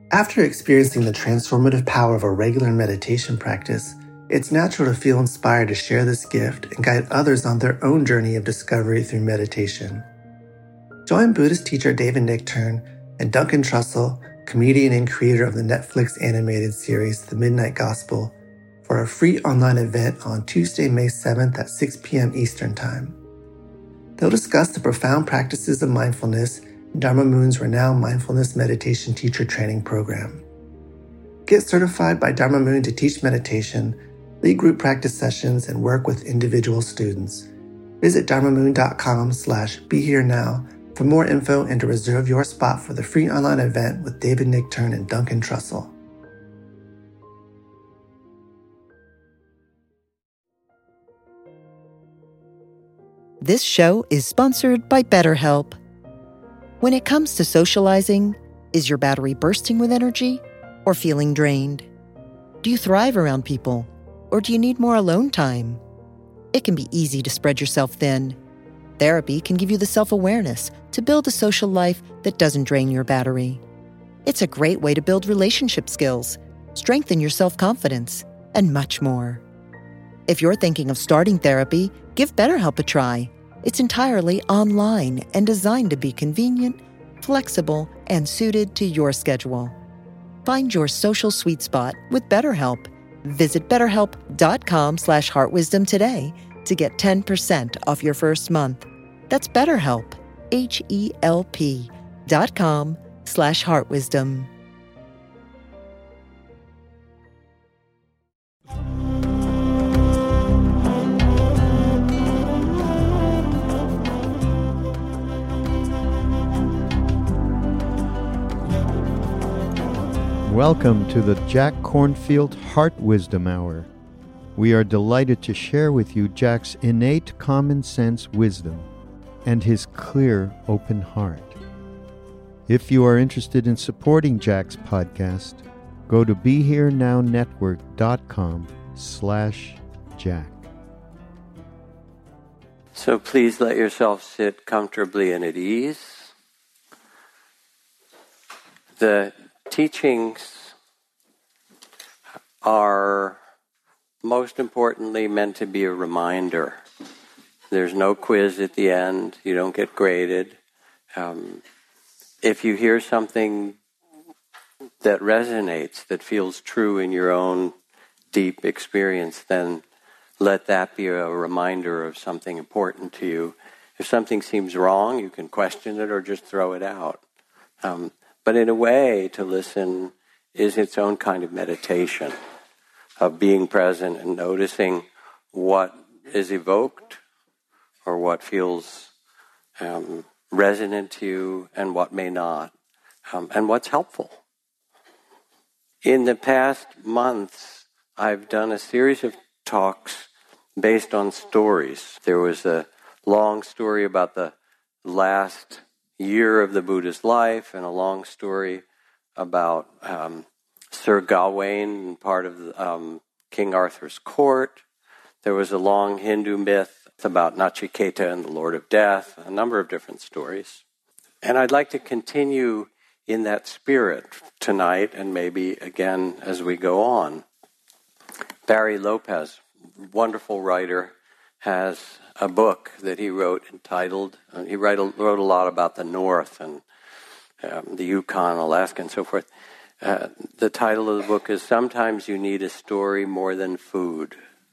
After experiencing the transformative power of a regular meditation practice, it's natural to feel inspired to share this gift and guide others on their own journey of discovery through meditation. Join Buddhist teacher David Nichtern and Duncan Trussell, comedian and creator of the Netflix animated series The Midnight Gospel, for a free online event on Tuesday, May 7th at 6 p.m. Eastern Time. They'll discuss the profound practices of mindfulness in Dharma Moon's renowned mindfulness meditation teacher training program. Get certified by Dharma Moon to teach meditation, lead group practice sessions, and work with individual students. Visit dharmamoon.com/beherenow for more info and to reserve your spot for the free online event with David Nichtern and Duncan Trussell. This show is sponsored by BetterHelp. When it comes to socializing, is your battery bursting with energy or feeling drained? Do you thrive around people, or do you need more alone time? It can be easy to spread yourself thin. Therapy can give you the self-awareness to build a social life that doesn't drain your battery. It's a great way to build relationship skills, strengthen your self-confidence, and much more. If you're thinking of starting therapy, give BetterHelp a try. It's entirely online and designed to be convenient, flexible, and suited to your schedule. Find your social sweet spot with BetterHelp. Visit BetterHelp.com/heartwisdom today to get 10% off your first month. That's BetterHelp, HELP.com/heartwisdom. Welcome to the Jack Kornfield Heart Wisdom Hour. We are delighted to share with you Jack's innate common sense wisdom and his clear, open heart. If you are interested in supporting Jack's podcast, go to BeHereNowNetwork.com/Jack. So please let yourself sit comfortably and at ease. The teachings are most importantly meant to be a reminder. There's no quiz at the end. You don't get graded. If you hear something that resonates, that feels true in your own deep experience, then let that be a reminder of something important to you. If something seems wrong, you can question it or just throw it out. But in a way, to listen is its own kind of meditation, of being present and noticing what is evoked or what feels resonant to you and what may not, and what's helpful. In the past months, I've done a series of talks based on stories. There was a long story about the last year of the Buddha's life, and a long story about Sir Gawain, part of King Arthur's court. There was a long Hindu myth about Nachiketa and the Lord of Death, a number of different stories. And I'd like to continue in that spirit tonight, and maybe again as we go on. Barry Lopez, wonderful writer, has a book that he wrote entitled, he wrote a lot about the North and the Yukon, Alaska, and so forth. The title of the book is Sometimes You Need a Story More Than Food.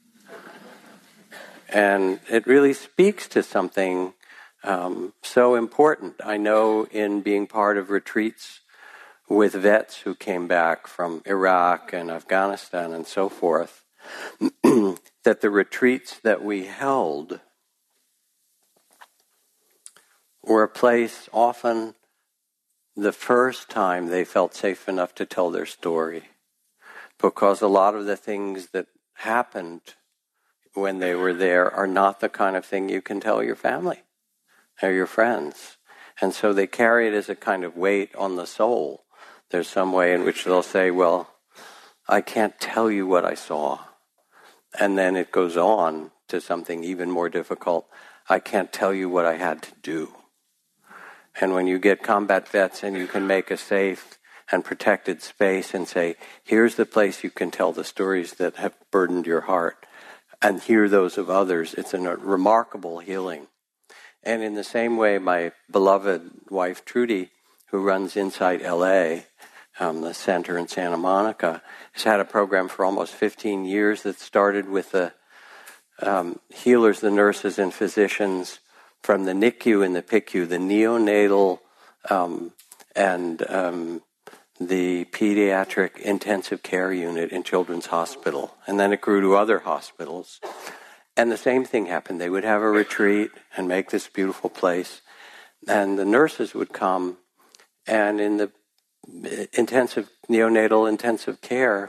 And it really speaks to something so important. I know in being part of retreats with vets who came back from Iraq and Afghanistan and so forth, that the retreats that we held were a place often the first time they felt safe enough to tell their story. Because a lot of the things that happened when they were there are not the kind of thing you can tell your family or your friends. And so they carry it as a kind of weight on the soul. There's some way in which they'll say, well, I can't tell you what I saw. And then it goes on to something even more difficult. I can't tell you what I had to do. And when you get combat vets and you can make a safe and protected space and say, here's the place you can tell the stories that have burdened your heart and hear those of others. It's a remarkable healing. And in the same way, my beloved wife, Trudy, who runs Insight LA, the center in Santa Monica, has had a program for almost 15 years that started with the healers, the nurses and physicians from the NICU and the PICU, the neonatal and the pediatric intensive care unit in Children's Hospital. And then it grew to other hospitals. And the same thing happened. They would have a retreat and make this beautiful place. And the nurses would come, and in the neonatal intensive care,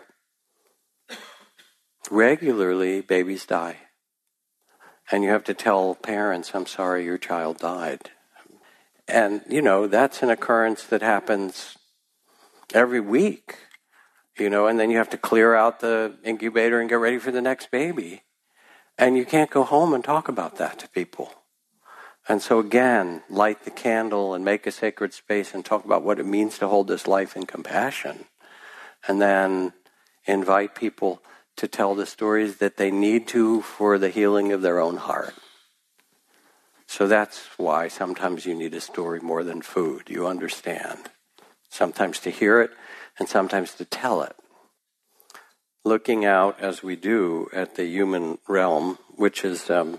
regularly babies die. And you have to tell parents, I'm sorry, your child died. And, that's an occurrence that happens every week, and then you have to clear out the incubator and get ready for the next baby. And you can't go home and talk about that to people. And so again, light the candle and make a sacred space and talk about what it means to hold this life in compassion. And then invite people to tell the stories that they need to for the healing of their own heart. So that's why sometimes you need a story more than food, you understand. Sometimes to hear it and sometimes to tell it. Looking out, as we do, at the human realm, which is a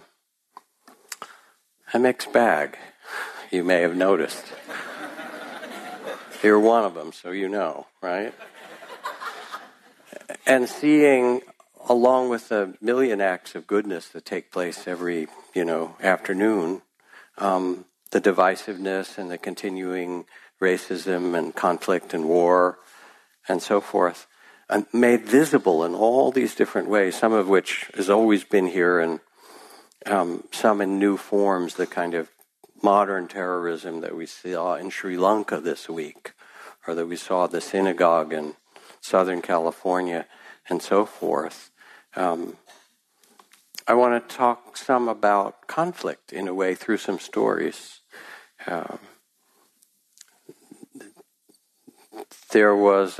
mixed bag, you may have noticed. You're one of them, so you know, right? And seeing, along with the million acts of goodness that take place every, afternoon, the divisiveness and the continuing racism and conflict and war and so forth, made visible in all these different ways, some of which has always been here and some in new forms, the kind of modern terrorism that we saw in Sri Lanka this week, or that we saw the synagogue in Southern California and so forth. I want to talk some about conflict in a way through some stories. There was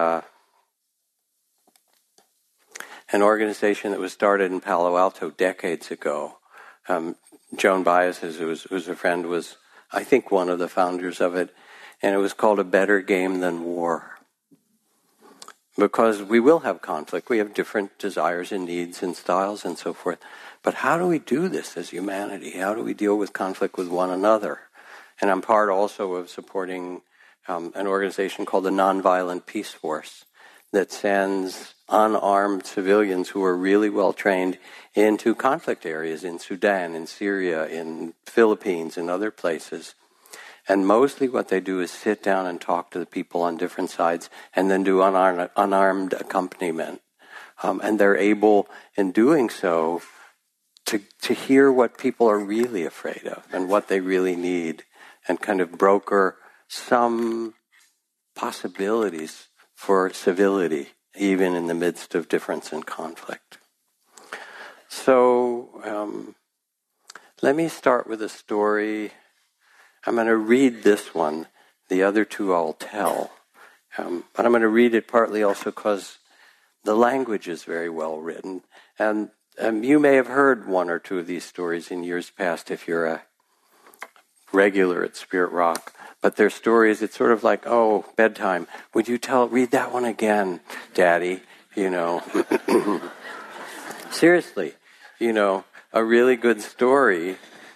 an organization that was started in Palo Alto decades ago. Joan Baez, who's a friend, was, I think, one of the founders of it, and it was called A Better Game Than War. Because we will have conflict. We have different desires and needs and styles and so forth. But how do we do this as humanity? How do we deal with conflict with one another? And I'm part also of supporting an organization called the Nonviolent Peace Force that sends unarmed civilians who are really well trained into conflict areas in Sudan, in Syria, in Philippines, and other places. And mostly what they do is sit down and talk to the people on different sides and then do unarmed accompaniment. And they're able, in doing so, to hear what people are really afraid of and what they really need and kind of broker some possibilities for civility, even in the midst of difference and conflict. So let me start with a story. I'm going to read this one. The other two I'll tell. But I'm going to read it partly also because the language is very well written. And you may have heard one or two of these stories in years past if you're a regular at Spirit Rock. But they're stories, it's sort of like, oh, bedtime. Would you read that one again, Daddy? Seriously, a really good story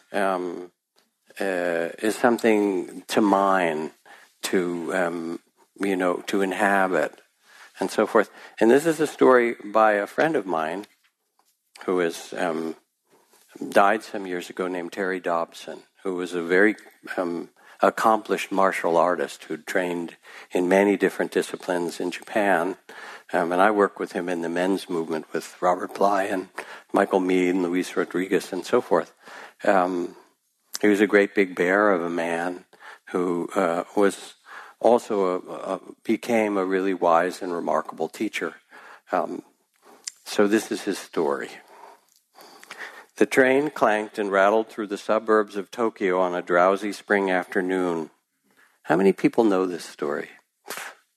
is something to mine, to inhabit, and so forth. And this is a story by a friend of mine who has died some years ago, named Terry Dobson, who was a very accomplished martial artist who'd trained in many different disciplines in Japan. And I work with him in the men's movement with Robert Bly and Michael Mead and Luis Rodriguez and so forth. He was a great big bear of a man who was also became a really wise and remarkable teacher. So this is his story. The train clanked and rattled through the suburbs of Tokyo on a drowsy spring afternoon. How many people know this story?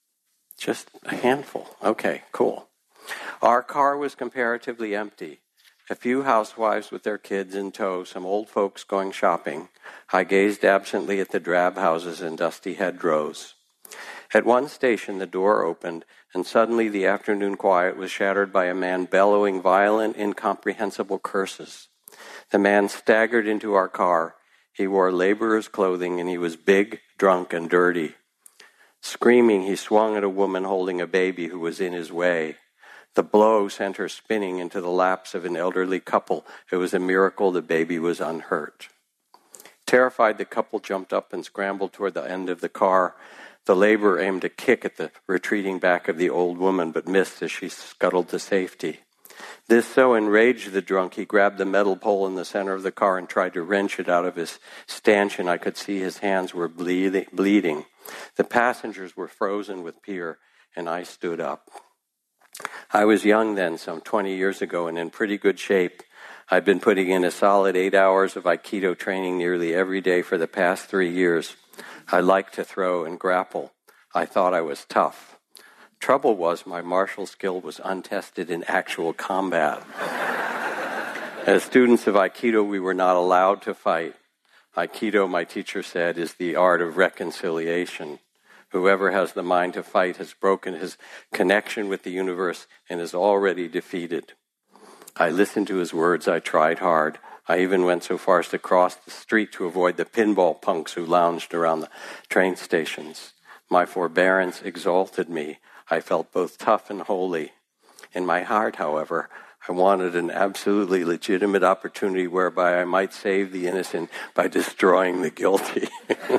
Just a handful. Okay, cool. Our car was comparatively empty. A few housewives with their kids in tow, some old folks going shopping. I gazed absently at the drab houses and dusty hedgerows. At one station, the door opened, and suddenly the afternoon quiet was shattered by a man bellowing violent, incomprehensible curses. The man staggered into our car. He wore laborer's clothing, and he was big, drunk, and dirty. Screaming, he swung at a woman holding a baby who was in his way. The blow sent her spinning into the laps of an elderly couple. It was a miracle the baby was unhurt. Terrified, the couple jumped up and scrambled toward the end of the car. The laborer aimed a kick at the retreating back of the old woman, but missed as she scuttled to safety. This so enraged the drunk, he grabbed the metal pole in the center of the car and tried to wrench it out of his stanchion. I could see his hands were bleeding. The passengers were frozen with fear, and I stood up. I was young then, some 20 years ago, and in pretty good shape. I'd been putting in a solid 8 hours of Aikido training nearly every day for the past 3 years. I liked to throw and grapple. I thought I was tough. Trouble was my martial skill was untested in actual combat. As students of Aikido, we were not allowed to fight. Aikido, my teacher said, is the art of reconciliation. Whoever has the mind to fight has broken his connection with the universe and is already defeated. I listened to his words. I tried hard. I even went so far as to cross the street to avoid the pinball punks who lounged around the train stations. My forbearance exalted me. I felt both tough and holy. In my heart, however, I wanted an absolutely legitimate opportunity whereby I might save the innocent by destroying the guilty.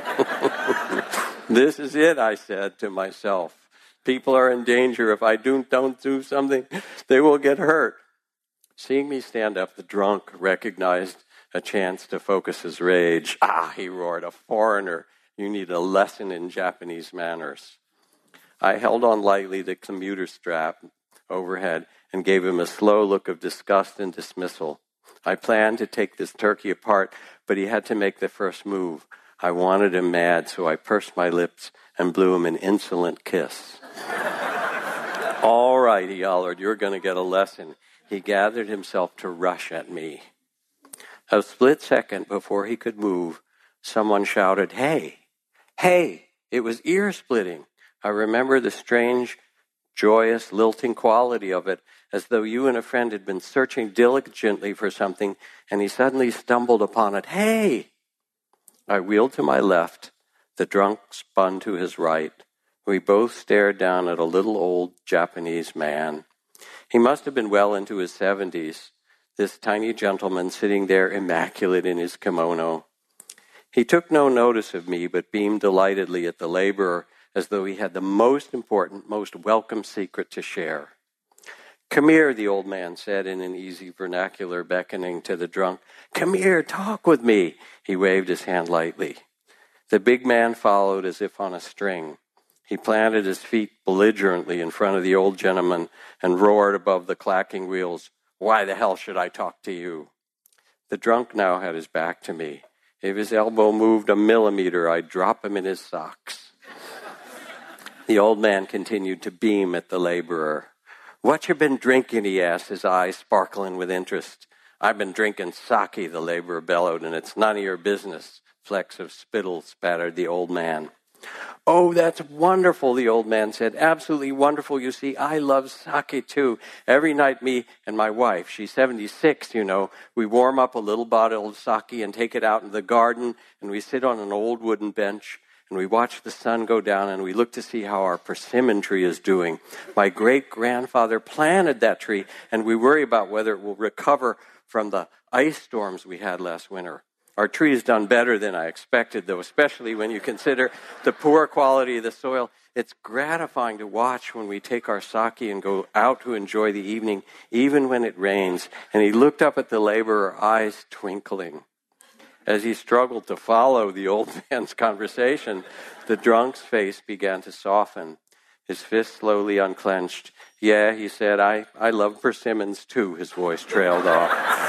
This is it, I said to myself. People are in danger. If I don't do something, they will get hurt. Seeing me stand up, the drunk recognized a chance to focus his rage. Ah, he roared, a foreigner. You need a lesson in Japanese manners. I held on lightly the commuter strap overhead and gave him a slow look of disgust and dismissal. I planned to take this turkey apart, but he had to make the first move. I wanted him mad, so I pursed my lips and blew him an insolent kiss. All right, he hollered, you're going to get a lesson. He gathered himself to rush at me. A split second before he could move, someone shouted, "Hey, hey!" It was ear-splitting. I remember the strange, joyous, lilting quality of it, as though you and a friend had been searching diligently for something, and he suddenly stumbled upon it. "Hey!" I wheeled to my left. The drunk spun to his right. We both stared down at a little old Japanese man. He must have been well into his 70s, this tiny gentleman sitting there immaculate in his kimono. He took no notice of me, but beamed delightedly at the laborer as though he had the most important, most welcome secret to share. "Come here," the old man said in an easy vernacular, beckoning to the drunk. "Come here, talk with me." He waved his hand lightly. The big man followed as if on a string. He planted his feet belligerently in front of the old gentleman and roared above the clacking wheels, "Why the hell should I talk to you?" The drunk now had his back to me. If his elbow moved a millimeter, I'd drop him in his socks. The old man continued to beam at the laborer. "What you been drinking?" he asked, his eyes sparkling with interest. "I've been drinking sake," the laborer bellowed, "and it's none of your business." Flecks of spittle spattered the old man. "Oh, that's wonderful," the old man said. "Absolutely wonderful. You see, I love sake too. Every night, me and my wife, she's 76, you know, we warm up a little bottle of sake and take it out in the garden, and we sit on an old wooden bench, and we watch the sun go down, and we look to see how our persimmon tree is doing. My great-grandfather planted that tree, and we worry about whether it will recover from the ice storms we had last winter. Our tree has done better than I expected, though, especially when you consider the poor quality of the soil. It's gratifying to watch when we take our sake and go out to enjoy the evening, even when it rains." And he looked up at the laborer, eyes twinkling. As he struggled to follow the old man's conversation, the drunk's face began to soften. His fist slowly unclenched. "Yeah," he said, I love persimmons too," his voice trailed off.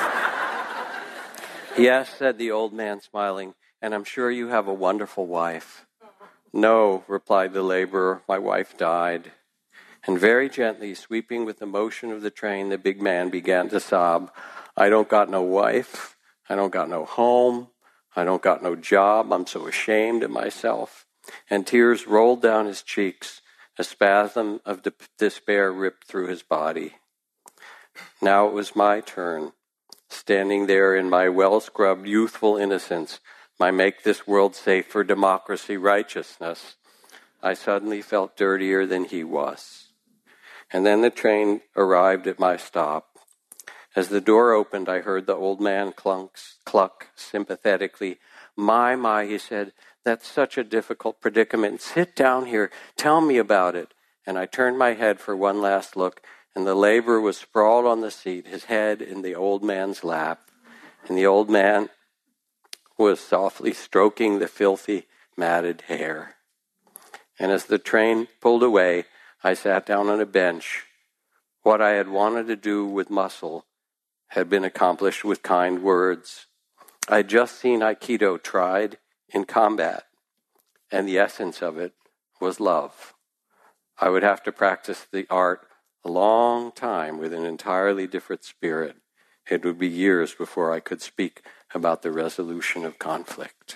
"Yes," said the old man, smiling, "and I'm sure you have a wonderful wife." "No," replied the laborer, "my wife died." And very gently, sweeping with the motion of the train, the big man began to sob, "I don't got no wife. I don't got no home. I don't got no job. I'm so ashamed of myself." And tears rolled down his cheeks. A spasm of despair ripped through his body. Now it was my turn, standing there in my well-scrubbed youthful innocence, my make this world safe for democracy righteousness. I suddenly felt dirtier than he was. And then the train arrived at my stop. As the door opened, I heard the old man cluck sympathetically. My, he said, "That's such a difficult predicament. Sit down here. Tell me about it." And I turned my head for one last look, and the laborer was sprawled on the seat, his head in the old man's lap. And the old man was softly stroking the filthy, matted hair. And as the train pulled away, I sat down on a bench. What I had wanted to do with muscle had been accomplished with kind words. I'd just seen Aikido tried in combat, and the essence of it was love. I would have to practice the art a long time with an entirely different spirit. It would be years before I could speak about the resolution of conflict.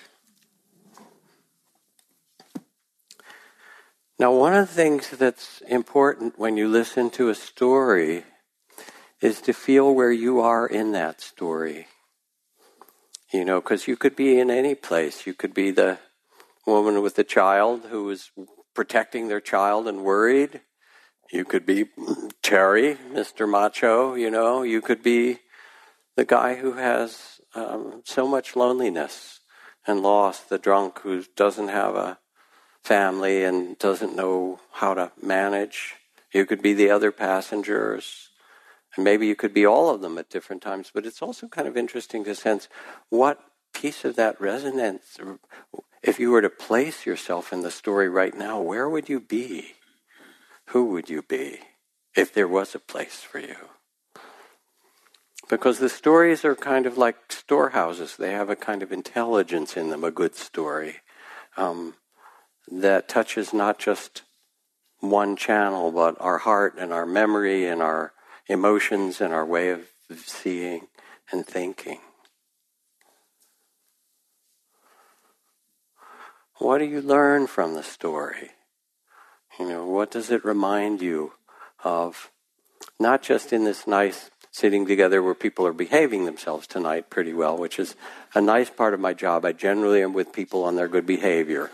Now, one of the things that's important when you listen to a story is to feel where you are in that story. You know, because you could be in any place. You could be the woman with the child who is protecting their child and worried. You could be Terry, Mr. Macho, you know. You could be the guy who has so much loneliness and loss, the drunk who doesn't have a family and doesn't know how to manage. You could be the other passengers. And maybe you could be all of them at different times. But it's also kind of interesting to sense what piece of that resonance, if you were to place yourself in the story right now, where would you be? Who would you be if there was a place for you? Because the stories are kind of like storehouses. They have a kind of intelligence in them, a good story, that touches not just one channel, but our heart and our memory and our emotions and our way of seeing and thinking. What do you learn from the story? You know, what does it remind you of? Not just in this nice sitting together where people are behaving themselves tonight pretty well, which is a nice part of my job. I generally am with people on their good behavior.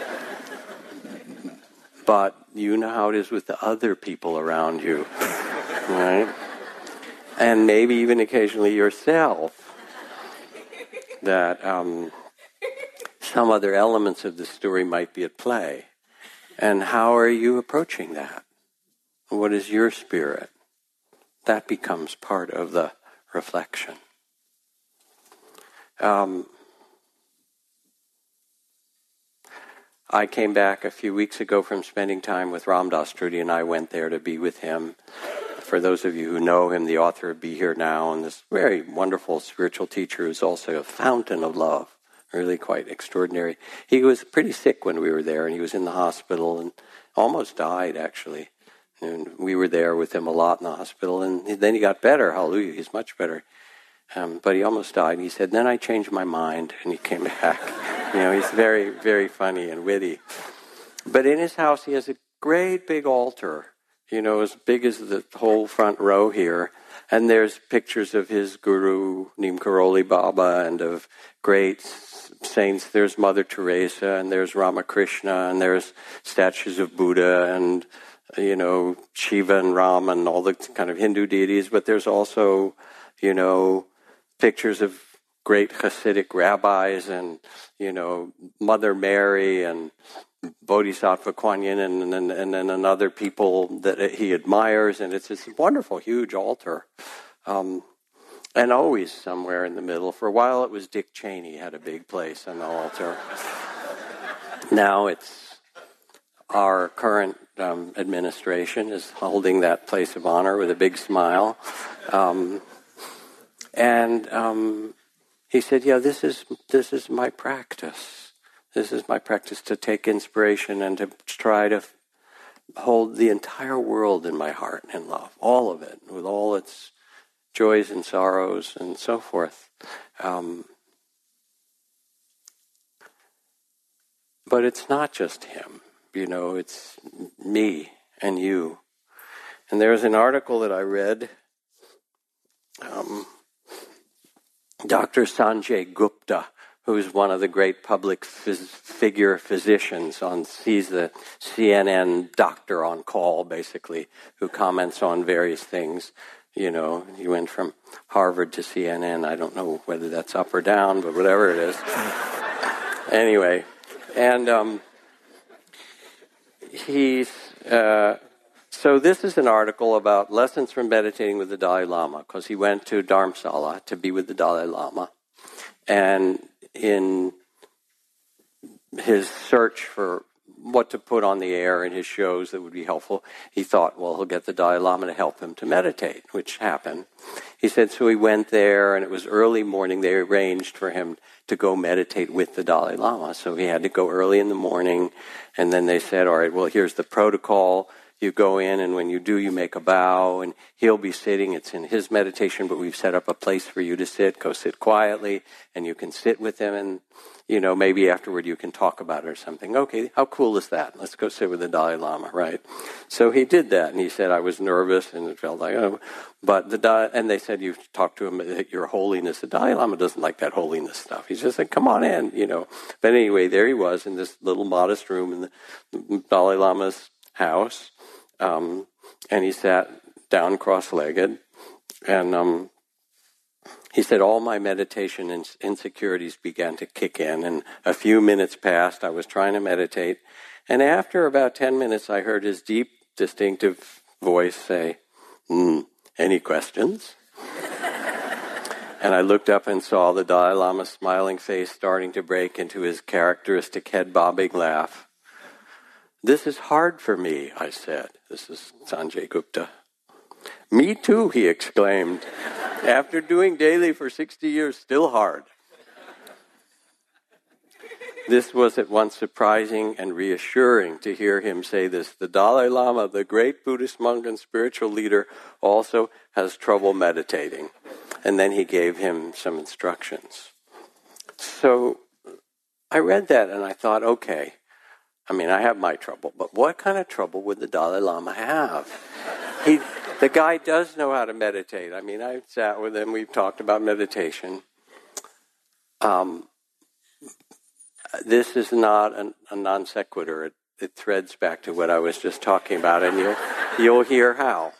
But you know how it is with the other people around you, right? And maybe even occasionally yourself, that some other elements of the story might be at play. And how are you approaching that? What is your spirit? That becomes part of the reflection. I came back a few weeks ago from spending time with Ram Dass. Trudy and I went there to be with him. For those of you who know him, the author of Be Here Now, and this very wonderful spiritual teacher who's also a fountain of love, really quite extraordinary. He was pretty sick when we were there, and he was in the hospital and almost died, actually. And we were there with him a lot in the hospital, and then he got better. Hallelujah, he's much better. But he almost died. And he said, then I changed my mind, and he came back. You know, he's very, very funny and witty. But in his house, he has a great big altar, you know, as big as the whole front row here. And there's pictures of his guru, Neem Karoli Baba, and of great saints. There's Mother Teresa, and there's Ramakrishna, and there's statues of Buddha, and, you know, Shiva and Ram, and all the kind of Hindu deities. But there's also, you know, pictures of great Hasidic rabbis and, you know, Mother Mary and Bodhisattva Kuan Yin and other people that he admires. And it's this wonderful, huge altar. And always somewhere in the middle. For a while it was Dick Cheney had a big place on the altar. Now it's our current administration is holding that place of honor with a big smile. He said, yeah, this is my practice. This is my practice to take inspiration and to try to hold the entire world in my heart and love, all of it, with all its joys and sorrows and so forth. But it's not just him, it's me and you. And there's an article that I read, Dr. Sanjay Gupta, who's one of the great public figure physicians he's the CNN doctor on call, basically, who comments on various things. He went from Harvard to CNN. I don't know whether that's up or down, but whatever it is. Anyway, and so this is an article about lessons from meditating with the Dalai Lama, because he went to Dharamsala to be with the Dalai Lama. And in his search for what to put on the air in his shows that would be helpful, he thought, well, he'll get the Dalai Lama to help him to meditate, which happened. He said, so he went there, and it was early morning. They arranged for him to go meditate with the Dalai Lama. So he had to go early in the morning, and then they said, all right, well, here's the protocol. You go in, and when you do, you make a bow, and he'll be sitting. It's in his meditation, but we've set up a place for you to sit. Go sit quietly, and you can sit with him, and, maybe afterward you can talk about it or something. Okay, how cool is that? Let's go sit with the Dalai Lama, right? So he did that, and he said, I was nervous, and it felt like, and they said, you've talked to him, your holiness. The Dalai Lama doesn't like that holiness stuff. He's just like, come on in, But anyway, there he was in this little modest room in the Dalai Lama's house. And he sat down cross-legged, and he said, all my meditation insecurities began to kick in, and a few minutes passed. I was trying to meditate, and after about 10 minutes, I heard his deep, distinctive voice say, any questions? And I looked up and saw the Dalai Lama's smiling face starting to break into his characteristic head-bobbing laugh. This is hard for me, I said. This is Sanjay Gupta. Me too, he exclaimed. After doing daily for 60 years, still hard. This was at once surprising and reassuring to hear him say this. The Dalai Lama, the great Buddhist monk and spiritual leader, also has trouble meditating. And then he gave him some instructions. So I read that and I thought, okay, I have my trouble, but what kind of trouble would the Dalai Lama have? The guy does know how to meditate. I sat with him, we've talked about meditation. This is not a non sequitur. It threads back to what I was just talking about, and you'll hear how.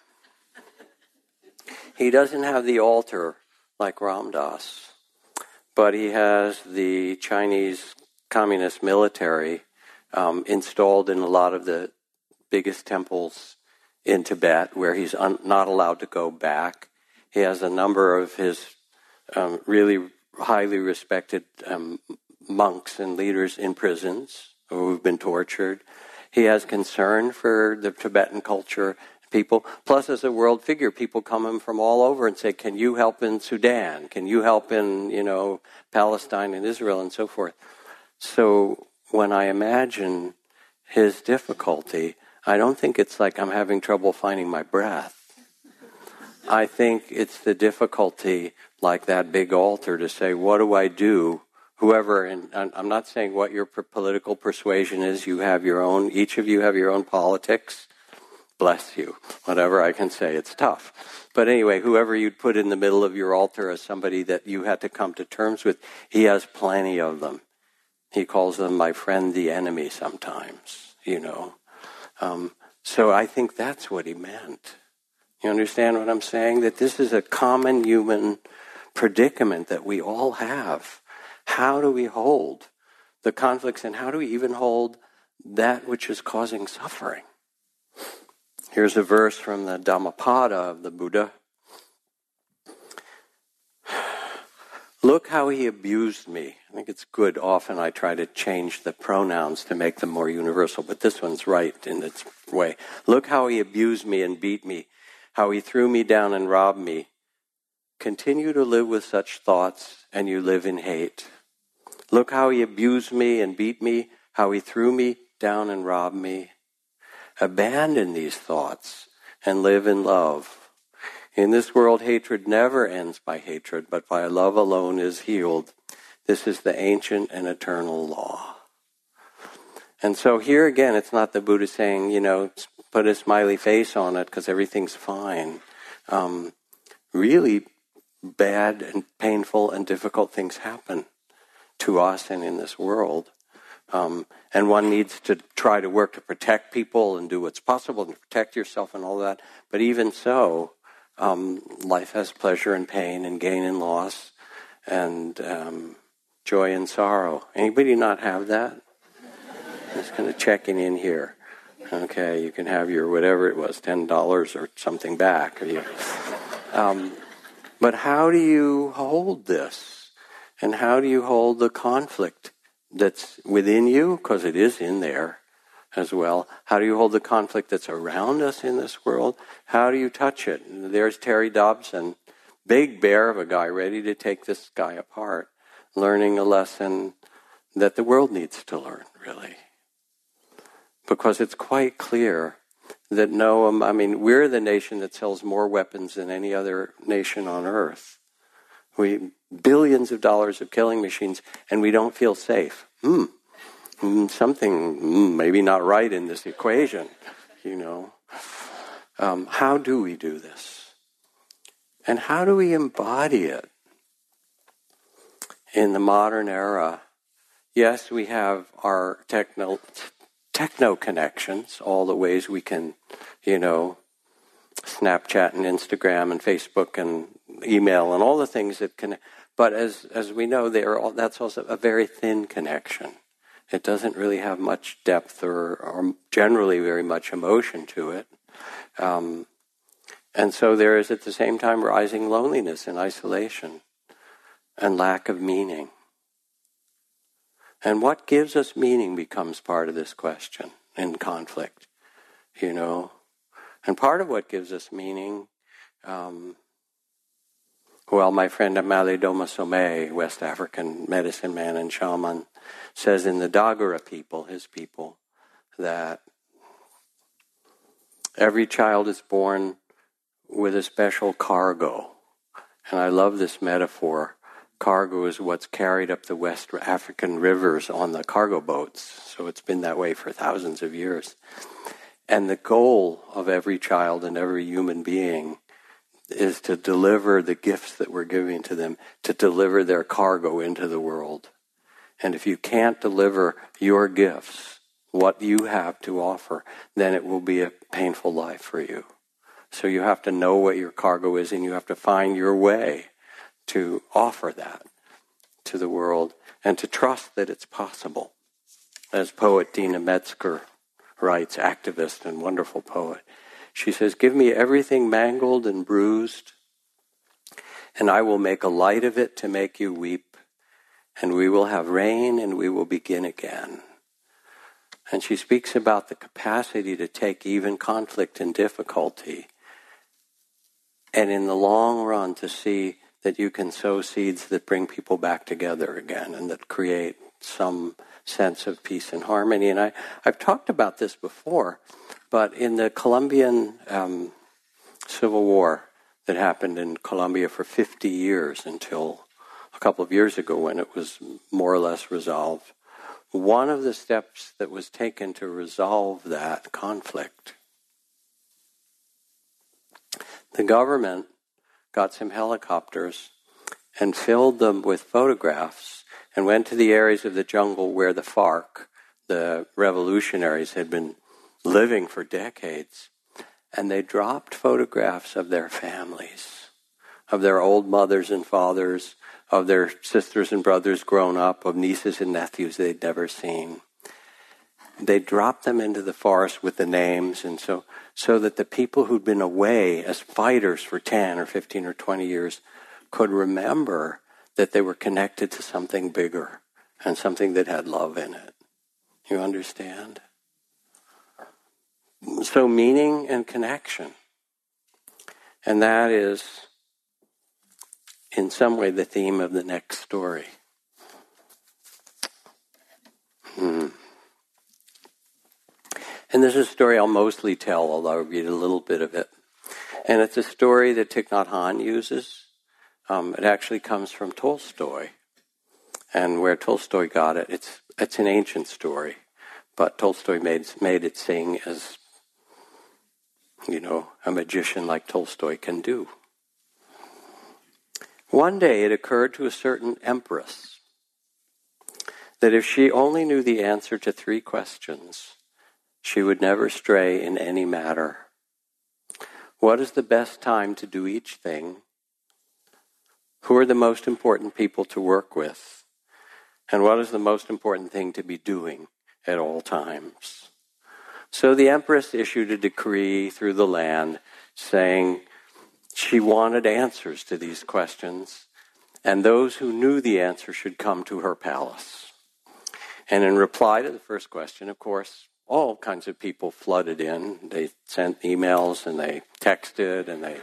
He doesn't have the altar like Ram Dass, but he has the Chinese Communist military installed in a lot of the biggest temples in Tibet, where he's not allowed to go back. He has a number of his really highly respected monks and leaders in prisons who've been tortured. He has concern for the Tibetan culture, people. Plus, as a world figure, people come from all over and say, can you help in Sudan? Can you help in, Palestine and Israel and so forth? So when I imagine his difficulty, I don't think it's like I'm having trouble finding my breath. I think it's the difficulty, like that big altar, to say, what do I do? Whoever, and I'm not saying what your political persuasion is, you have your own, each of you have your own politics. Bless you. Whatever I can say, it's tough. But anyway, whoever you'd put in the middle of your altar as somebody that you had to come to terms with, he has plenty of them. He calls them my friend, the enemy sometimes, So I think that's what he meant. You understand what I'm saying? That this is a common human predicament that we all have. How do we hold the conflicts, and how do we even hold that which is causing suffering? Here's a verse from the Dhammapada of the Buddha. Look how he abused me. I think it's good. Often I try to change the pronouns to make them more universal, but this one's right in its way. Look how he abused me and beat me, how he threw me down and robbed me. Continue to live with such thoughts, and you live in hate. Look how he abused me and beat me, how he threw me down and robbed me. abandon these thoughts and live in love. In this world, hatred never ends by hatred, but by love alone is healed. This is the ancient and eternal law. And so here again, it's not the Buddha saying, put a smiley face on it because everything's fine. Really bad and painful and difficult things happen to us and in this world. And one needs to try to work to protect people and do what's possible and protect yourself and all that. But even so, life has pleasure and pain and gain and loss and joy and sorrow. Anybody not have that? Just kind of checking in here. Okay, you can have your whatever it was, $10 or something back. But how do you hold this? And how do you hold the conflict that's within you? Because it is in there as well. How do you hold the conflict that's around us in this world? How do you touch it? There's Terry Dobson, big bear of a guy ready to take this guy apart, learning a lesson that the world needs to learn, really. Because it's quite clear that we're the nation that sells more weapons than any other nation on earth. Billions of dollars of killing machines, and we don't feel safe. Something maybe not right in this equation, How do we do this? And how do we embody it in the modern era? Yes, we have our techno connections, all the ways we can, Snapchat and Instagram and Facebook and email and all the things that connect. But as we know, that's also a very thin connection. It doesn't really have much depth or generally very much emotion to it. And so there is at the same time rising loneliness and isolation and lack of meaning. And what gives us meaning becomes part of this question in conflict, And part of what gives us meaning, my friend Amale Doma Somé, West African medicine man and shaman, says in the Dagara people, his people, that every child is born with a special cargo. And I love this metaphor. Cargo is what's carried up the West African rivers on the cargo boats. So it's been that way for thousands of years. And the goal of every child and every human being is to deliver the gifts that we're giving to them, to deliver their cargo into the world. And if you can't deliver your gifts, what you have to offer, then it will be a painful life for you. So you have to know what your cargo is, and you have to find your way to offer that to the world and to trust that it's possible. As poet Dina Metzger writes, activist and wonderful poet, she says, "Give me everything mangled and bruised, and I will make a light of it to make you weep, and we will have rain and we will begin again." And she speaks about the capacity to take even conflict and difficulty, and in the long run to see that you can sow seeds that bring people back together again and that create some sense of peace and harmony. And I've talked about this before, but in the Colombian Civil War that happened in Colombia for 50 years until a couple of years ago when it was more or less resolved, one of the steps that was taken to resolve that conflict, the government got some helicopters and filled them with photographs and went to the areas of the jungle where the FARC, the revolutionaries, had been living for decades. And they dropped photographs of their families, of their old mothers and fathers, of their sisters and brothers grown up, of nieces and nephews they'd never seen. They dropped them into the forest with the names, and so that the people who'd been away as fighters for 10 or 15 or 20 years could remember that they were connected to something bigger and something that had love in it. You understand? So meaning and connection. And that is, in some way, the theme of the next story. And this is a story I'll mostly tell, although I'll read a little bit of it. And it's a story that Thich Nhat Hanh uses. It actually comes from Tolstoy. And where Tolstoy got it, it's an ancient story. But Tolstoy made it sing as, a magician like Tolstoy can do. One day it occurred to a certain empress that if she only knew the answer to 3 questions, she would never stray in any matter. What is the best time to do each thing? Who are the most important people to work with? And what is the most important thing to be doing at all times? So the empress issued a decree through the land saying she wanted answers to these questions, and those who knew the answer should come to her palace. And in reply to the first question, of course, all kinds of people flooded in. They sent emails and they texted and they,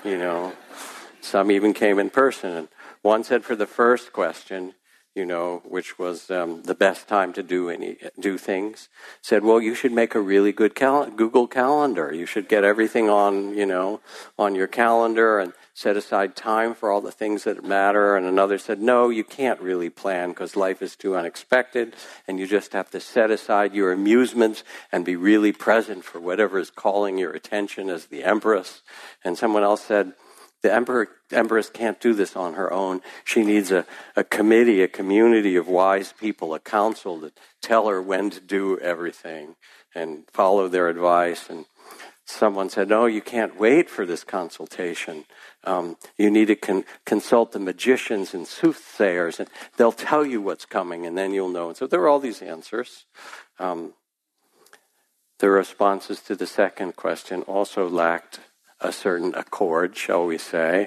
some even came in person. And one said for the first question, which was the best time to do things, said, well, you should make a really good Google Calendar. You should get everything on your calendar and set aside time for all the things that matter. And another said, no, you can't really plan because life is too unexpected, and you just have to set aside your amusements and be really present for whatever is calling your attention as the empress. And someone else said, the empress can't do this on her own. She needs a committee, a community of wise people, a council that tell her when to do everything and follow their advice. And someone said, no, you can't wait for this consultation. You need to consult the magicians and soothsayers, and they'll tell you what's coming, and then you'll know. And so there are all these answers. The responses to the second question also lacked a certain accord, shall we say.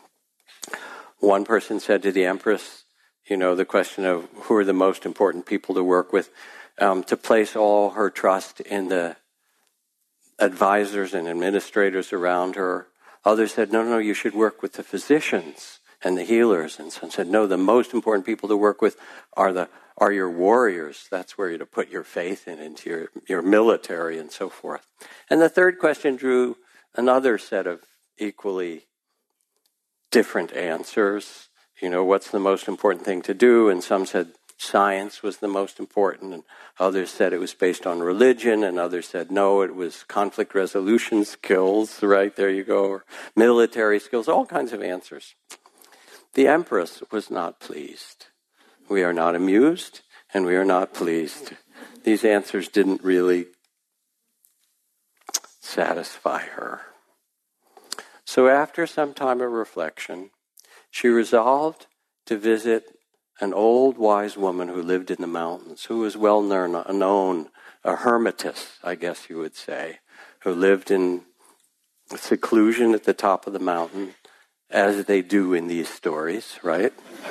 One person said to the empress, the question of who are the most important people to work with, to place all her trust in the advisors and administrators around her. Others said, no, you should work with the physicians and the healers. And some said, no, the most important people to work with are your warriors. That's where you're to put your faith into your military and so forth. And the third question drew another set of equally different answers. What's the most important thing to do? And some said science was the most important, and others said it was based on religion, and others said no, it was conflict resolution skills, right? There you go, or military skills, all kinds of answers. The empress was not pleased. We are not amused, and we are not pleased. These answers didn't really satisfy her. So after some time of reflection, she resolved to visit an old wise woman who lived in the mountains, who was well known, a hermitess, I guess you would say, who lived in seclusion at the top of the mountain, as they do in these stories, right?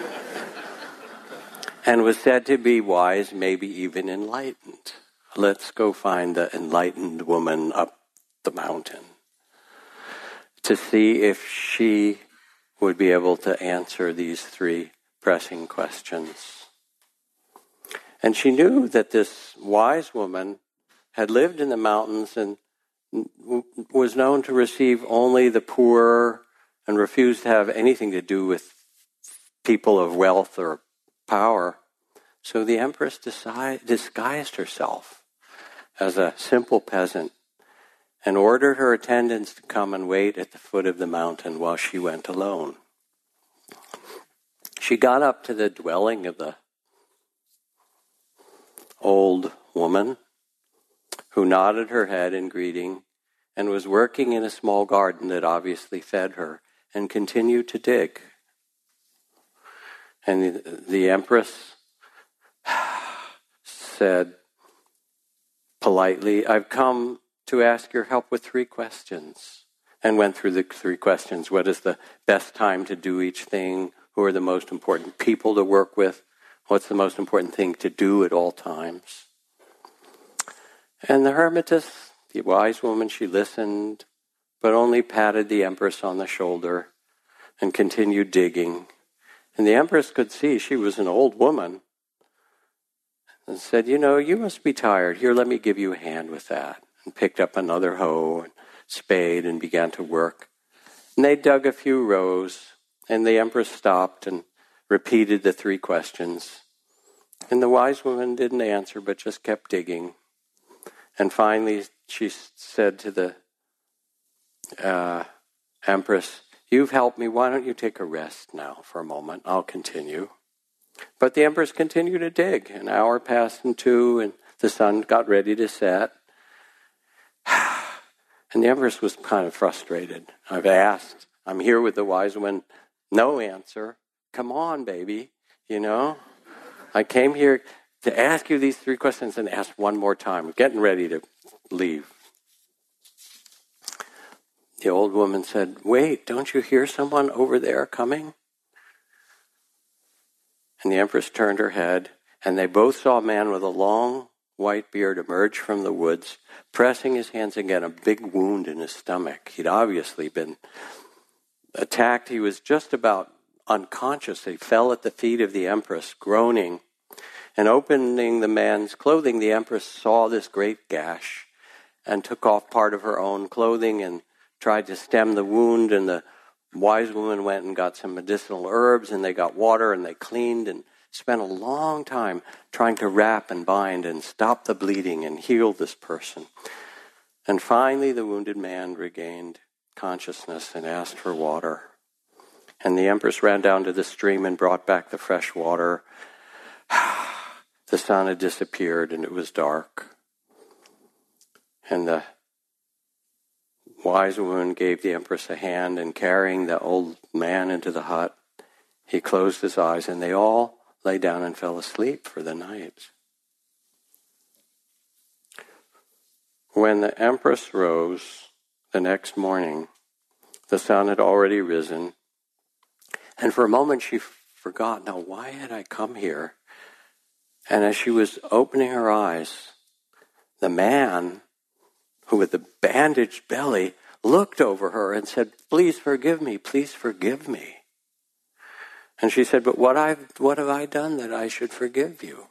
And was said to be wise, maybe even enlightened. Let's go find the enlightened woman up the mountain to see if she would be able to answer these 3 pressing questions. And she knew that this wise woman had lived in the mountains and was known to receive only the poor and refused to have anything to do with people of wealth or power. So the empress disguised herself as a simple peasant and ordered her attendants to come and wait at the foot of the mountain while she went alone. She got up to the dwelling of the old woman, who nodded her head in greeting and was working in a small garden that obviously fed her, and continued to dig. And the empress said politely, I've come to ask your help with 3 questions. And went through the 3 questions. What is the best time to do each thing? Who are the most important people to work with? What's the most important thing to do at all times? And the hermitess, the wise woman, she listened, but only patted the empress on the shoulder and continued digging. And the empress could see she was an old woman. and said, you must be tired. Here, let me give you a hand with that. And picked up another hoe and spade and began to work. And they dug a few rows, and the Empress stopped and repeated the 3 questions. And the wise woman didn't answer, but just kept digging. And finally, she said to the Empress, "You've helped me. Why don't you take a rest now for a moment? I'll continue." But the Empress continued to dig. An hour passed and 2, and the sun got ready to set. And the Empress was kind of frustrated. I've asked. I'm here with the wise woman. No answer. Come on, baby. I came here to ask you these 3 questions and ask one more time. We're getting ready to leave. The old woman said, "Wait, don't you hear someone over there coming?" And the Empress turned her head, and they both saw a man with a long white beard emerge from the woods, pressing his hands against a big wound in his stomach. He'd obviously been attacked. He was just about unconscious. He fell at the feet of the Empress, groaning. And opening the man's clothing, the Empress saw this great gash and took off part of her own clothing and tried to stem the wound. And the wise woman went and got some medicinal herbs, and they got water, and they cleaned and spent a long time trying to wrap and bind and stop the bleeding and heal this person. And finally, the wounded man regained consciousness and asked for water. And the Empress ran down to the stream and brought back the fresh water. The sun had disappeared, and it was dark. And the wise woman gave the Empress a hand, and carrying the old man into the hut, he closed his eyes, and they all lay down and fell asleep for the night. When the Empress rose the next morning, the sun had already risen, and for a moment she forgot, now why had I come here? And as she was opening her eyes, the man, who with the bandaged belly, looked over her and said, "Please forgive me, please forgive me." And she said, "But what have I done that I should forgive you?"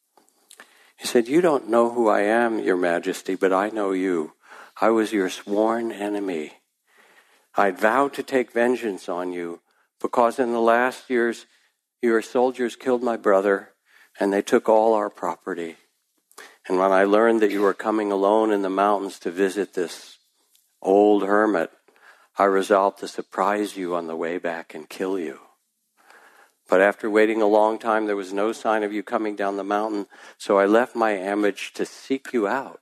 He said, "You don't know who I am, Your Majesty, but I know you. I was your sworn enemy. I'd vowed to take vengeance on you because in the last years your soldiers killed my brother and they took all our property. And when I learned that you were coming alone in the mountains to visit this old hermit, I resolved to surprise you on the way back and kill you. But after waiting a long time, there was no sign of you coming down the mountain, so I left my ambush to seek you out.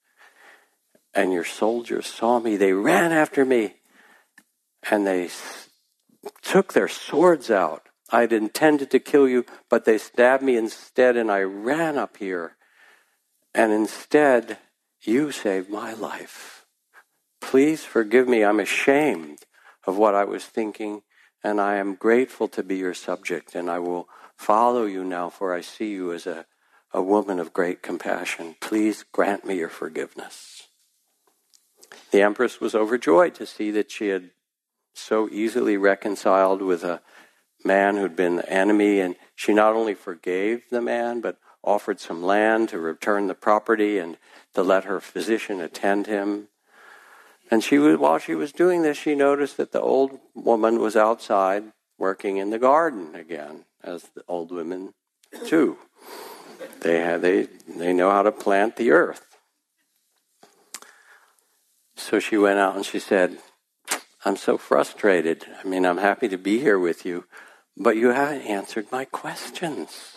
And your soldiers saw me. They ran after me, and they took their swords out. I'd intended to kill you, but they stabbed me instead, and I ran up here. And instead, you saved my life. Please forgive me. I'm ashamed of what I was thinking, and I am grateful to be your subject, and I will follow you now, for I see you as a woman of great compassion. Please grant me your forgiveness." The Empress was overjoyed to see that she had so easily reconciled with a man who'd been the enemy, and she not only forgave the man, but offered some land to return the property and to let her physician attend him. And while she was doing this, she noticed that the old woman was outside working in the garden again, as the old women do. They know how to plant the earth. So she went out and she said, "I'm so frustrated. I'm happy to be here with you, but you haven't answered my questions."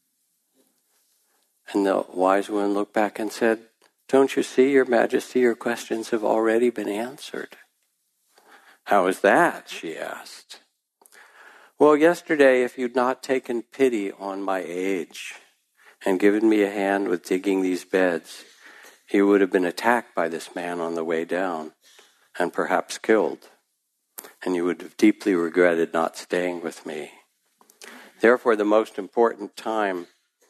And the wise woman looked back and said, "Don't you see, Your Majesty, your questions have already been answered." "How is that?" she asked. "Well, yesterday, if you'd not taken pity on my age and given me a hand with digging these beds, you would have been attacked by this man on the way down and perhaps killed. And you would have deeply regretted not staying with me. Therefore, the most important time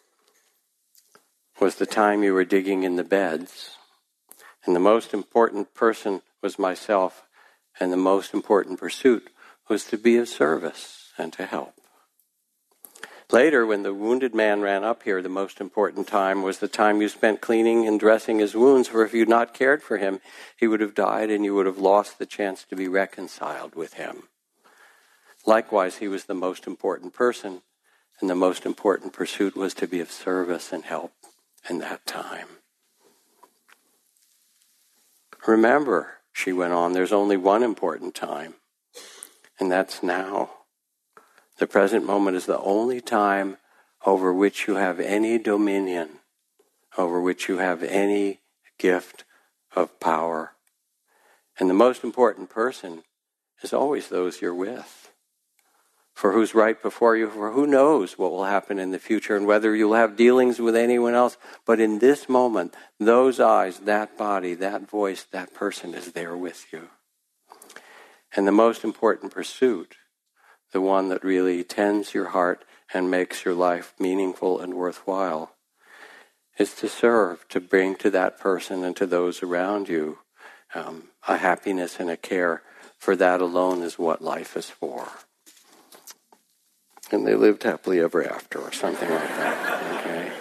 was the time you were digging in the beds. And the most important person was myself, and the most important pursuit was to be of service and to help. Later, when the wounded man ran up here, the most important time was the time you spent cleaning and dressing his wounds, for if you'd not cared for him, he would have died and you would have lost the chance to be reconciled with him. Likewise, he was the most important person, and the most important pursuit was to be of service and help in that time. Remember, she went on, there's only one important time, and that's now. The present moment is the only time over which you have any dominion, over which you have any gift of power. And the most important person is always those you're with. For who's right before you, for who knows what will happen in the future and whether you'll have dealings with anyone else. But in this moment, those eyes, that body, that voice, that person is there with you. And the most important pursuit, the one that really tends your heart and makes your life meaningful and worthwhile, is to serve, to bring to that person and to those around you a happiness and a care, for that alone is what life is for. And they lived happily ever after, or something like that. Okay.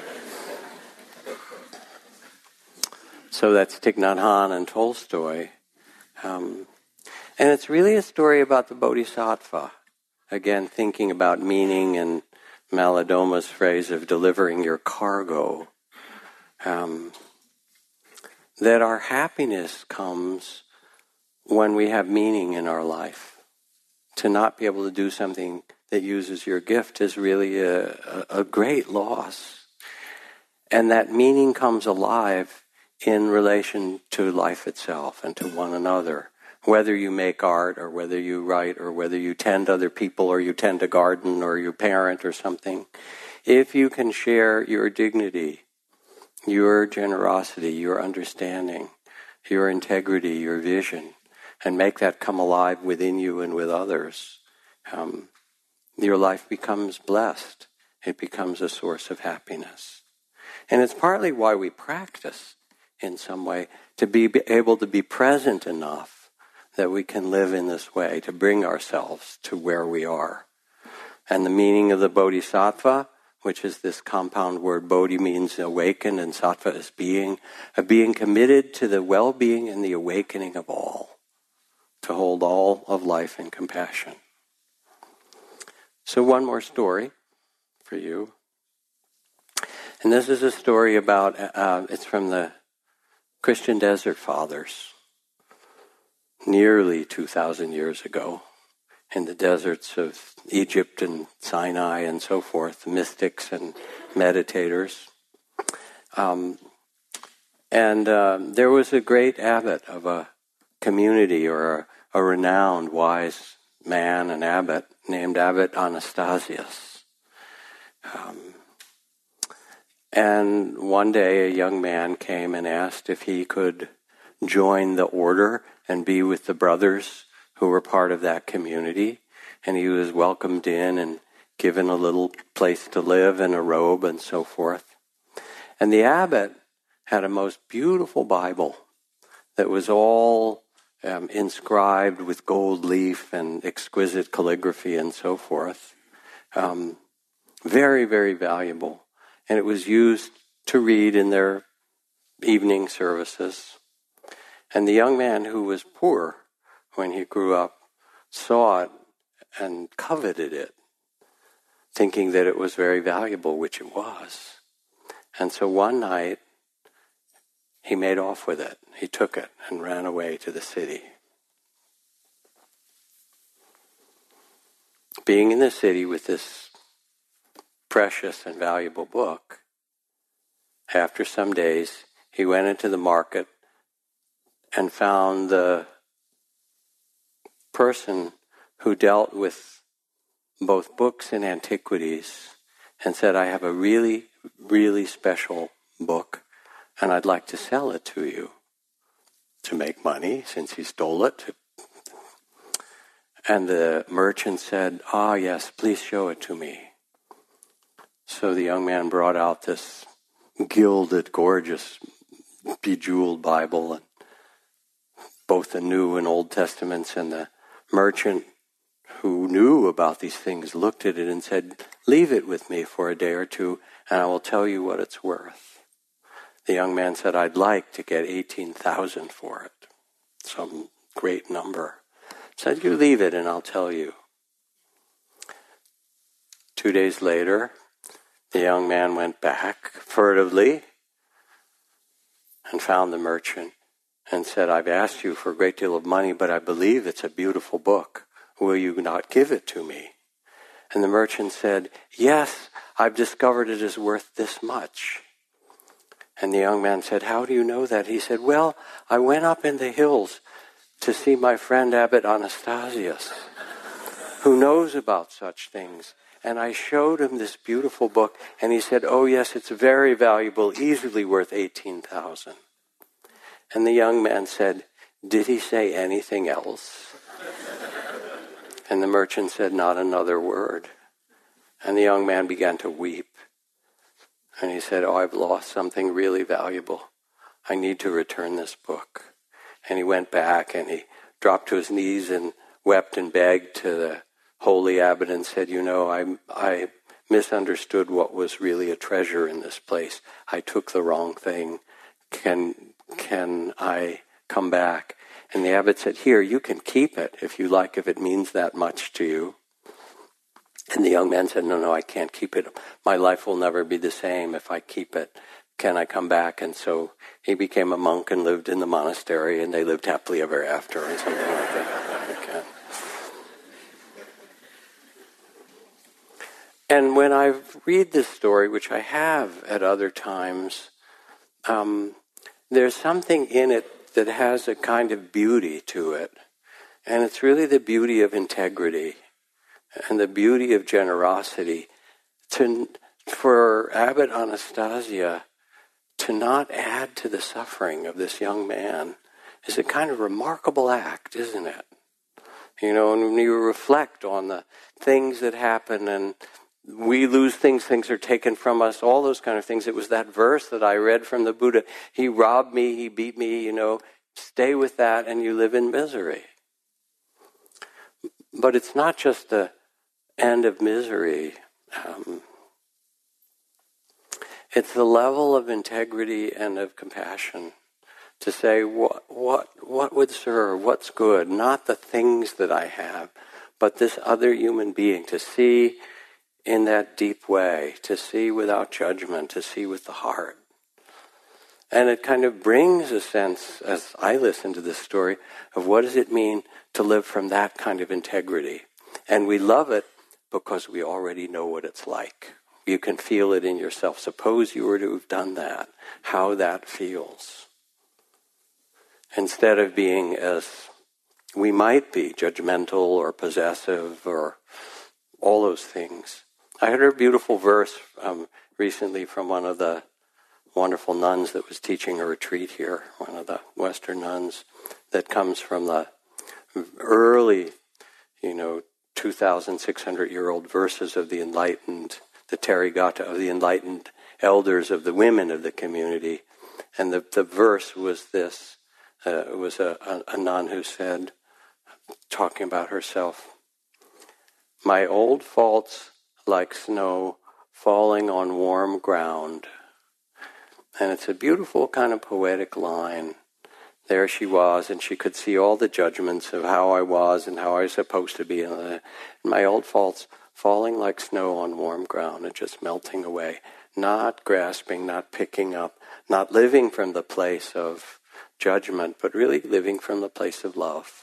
So that's Thich Nhat Hanh and Tolstoy. And it's really a story about the Bodhisattva. Again, thinking about meaning and Maladoma's phrase of delivering your cargo. That our happiness comes when we have meaning in our life. To not be able to do something that uses your gift is really a great loss. And that meaning comes alive in relation to life itself and to one another. Whether you make art or whether you write or whether you tend other people or you tend a garden or you parent or something, if you can share your dignity, your generosity, your understanding, your integrity, your vision, and make that come alive within you and with others, your life becomes blessed. It becomes a source of happiness. And it's partly why we practice in some way, to be able to be present enough that we can live in this way, to bring ourselves to where we are. And the meaning of the bodhisattva, which is this compound word, bodhi means awaken and sattva is being, a being committed to the well-being and the awakening of all, to hold all of life in compassion. So one more story for you. And this is a story about, it's from the Christian Desert Fathers, nearly 2,000 years ago, in the deserts of Egypt and Sinai and so forth, mystics and meditators. There was a great abbot of a community, or a renowned wise man, an abbot, named Abbot Anastasius. And one day a young man came and asked if he could join the order and be with the brothers who were part of that community. And he was welcomed in and given a little place to live and a robe and so forth. And the abbot had a most beautiful Bible that was all inscribed with gold leaf and exquisite calligraphy and so forth. Very, very valuable. And it was used to read in their evening services. And the young man who was poor when he grew up saw it and coveted it, thinking that it was very valuable, which it was. And so one night, he made off with it. He took it and ran away to the city. Being in the city with this precious and valuable book, after some days, he went into the market and found the person who dealt with both books and antiquities and said, I have a really, really special book and I'd like to sell it to you to make money since he stole it. And the merchant said, yes, please show it to me. So the young man brought out this gilded, gorgeous, bejeweled Bible, and both the New and Old Testaments, and the merchant who knew about these things looked at it and said, "Leave it with me for a day or two, and I will tell you what it's worth." The young man said, "I'd like to get 18,000 for it," some great number. Said, "You leave it and I'll tell you." 2 days later, the young man went back furtively and found the merchant and said, "I've asked you for a great deal of money, but I believe it's a beautiful book. Will you not give it to me?" And the merchant said, "Yes, I've discovered it is worth this much." And the young man said, "How do you know that?" He said, "Well, I went up in the hills to see my friend Abbot Anastasius, who knows about such things. And I showed him this beautiful book, and he said, 'Oh yes, it's very valuable, easily worth 18,000. And the young man said, "Did he say anything else?" And the merchant said, "Not another word." And the young man began to weep. And he said, "Oh, I've lost something really valuable. I need to return this book." And he went back and he dropped to his knees and wept and begged to the holy abbot and said, I misunderstood what was really a treasure in this place. I took the wrong thing. Can I come back? And the abbot said, "Here, you can keep it if you like, if it means that much to you." And the young man said, No, I can't keep it. My life will never be the same if I keep it. Can I come back? And so he became a monk and lived in the monastery, and they lived happily ever after, or something like that. Okay. And when I read this story, which I have at other times, there's something in it that has a kind of beauty to it. And it's really the beauty of integrity and the beauty of generosity. For Abbot Anastasia to not add to the suffering of this young man is a kind of remarkable act, isn't it? And when you reflect on the things that happen and we lose things are taken from us, all those kind of things. It was that verse that I read from the Buddha. He robbed me, he beat me, stay with that and you live in misery. But it's not just the end of misery. It's the level of integrity and of compassion to say what would serve, what's good, not the things that I have, but this other human being, to see in that deep way, to see without judgment, to see with the heart. And it kind of brings a sense, as I listen to this story, of what does it mean to live from that kind of integrity. And we love it because we already know what it's like. You can feel it in yourself. Suppose you were to have done that, how that feels. Instead of being, as we might be, judgmental or possessive or all those things. I heard a beautiful verse recently from one of the wonderful nuns that was teaching a retreat here, one of the Western nuns, that comes from the early, 2,600-year-old verses of the enlightened, the Therigatha of the enlightened elders of the women of the community. And the verse was this. It was a nun who said, talking about herself, "My old faults like snow falling on warm ground." And it's a beautiful kind of poetic line. There she was, and she could see all the judgments of how I was and how I was supposed to be. And my old faults falling like snow on warm ground and just melting away. Not grasping, not picking up, not living from the place of judgment, but really living from the place of love.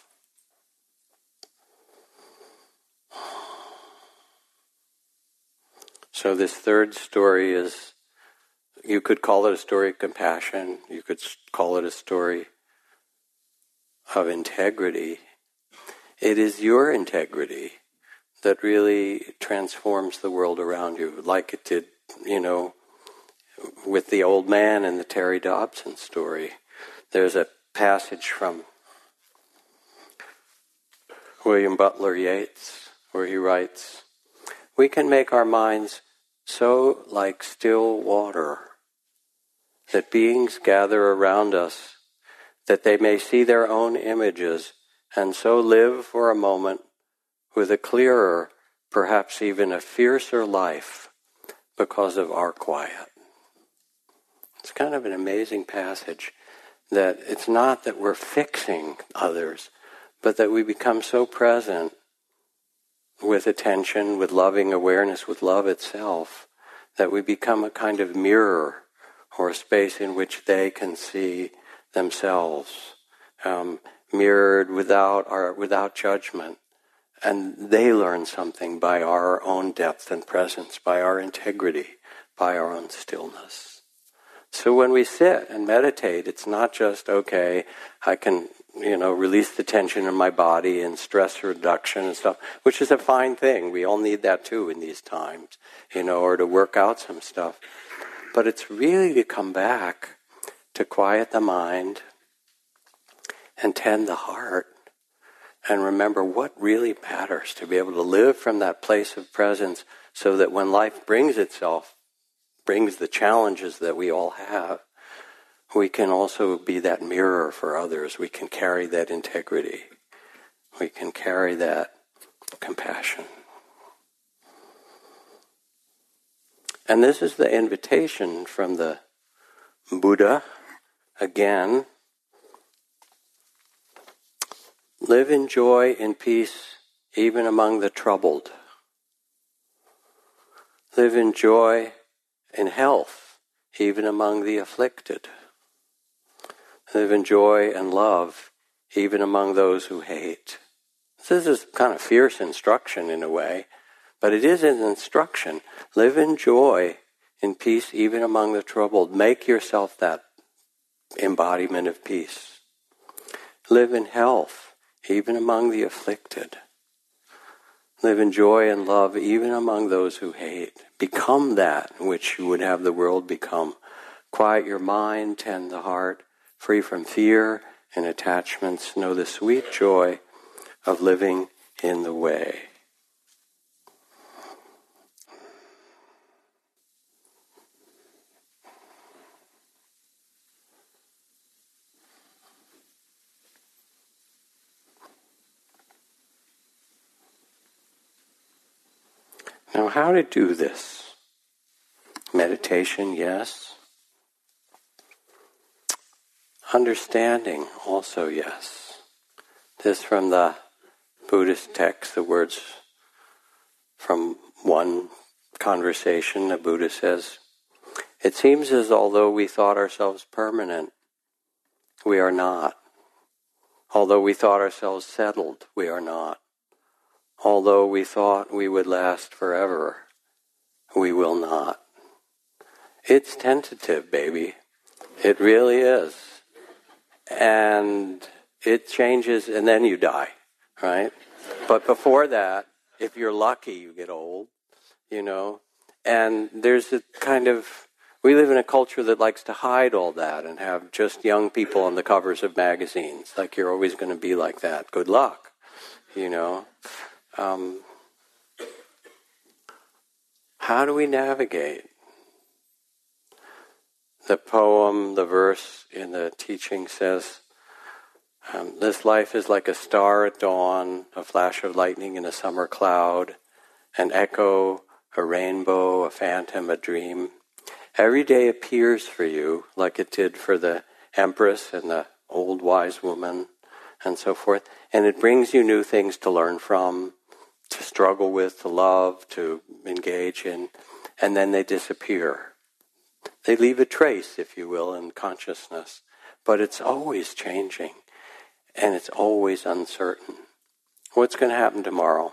So this third story is, you could call it a story of compassion, you could call it a story of integrity. It is your integrity that really transforms the world around you, like it did, with the old man in the Terry Dobson story. There's a passage from William Butler Yeats where he writes, "We can make our minds so like still water that beings gather around us that they may see their own images and so live for a moment with a clearer, perhaps even a fiercer life because of our quiet. It's kind of an amazing passage that it's not that we're fixing others, but that we become so present with attention, with loving awareness, with love itself, that we become a kind of mirror or a space in which they can see themselves, mirrored without judgment. And they learn something by our own depth and presence, by our integrity, by our own stillness. So when we sit and meditate, it's not just, okay, I can, release the tension in my body and stress reduction and stuff, which is a fine thing. We all need that too in these times, or to work out some stuff. But it's really to come back to quiet the mind and tend the heart and remember what really matters, to be able to live from that place of presence so that when life brings the challenges that we all have, we can also be that mirror for others. We can carry that integrity. We can carry that compassion. And this is the invitation from the Buddha, again. Live in joy and peace even among the troubled. Live in joy and health even among the afflicted. Live in joy and love even among those who hate. This is kind of fierce instruction in a way, but it is an instruction. Live in joy and peace even among the troubled. Make yourself that embodiment of peace. Live in health even among the afflicted. Live in joy and love even among those who hate. Become that which you would have the world become. Quiet your mind, tend the heart, free from fear and attachments. Know the sweet joy of living in the way. Now, how to do this? Meditation, yes. Understanding, also yes. This from the Buddhist text, the words from one conversation, the Buddha says, "It seems as although we thought ourselves permanent, we are not. Although we thought ourselves settled, we are not. Although we thought we would last forever, we will not." It's tentative, baby. It really is. And it changes, and then you die, right? But before that, if you're lucky, you get old, And there's a kind of, we live in a culture that likes to hide all that and have just young people on the covers of magazines. Like, you're always going to be like that. Good luck, How do we navigate? The poem, the verse in the teaching says, this life is like a star at dawn, a flash of lightning in a summer cloud, an echo, a rainbow, a phantom, a dream. Every day appears for you like it did for the Empress and the old wise woman and so forth. And it brings you new things to learn from, to struggle with, to love, to engage in, and then they disappear. They leave a trace, if you will, in consciousness, but it's always changing, and it's always uncertain. What's going to happen tomorrow?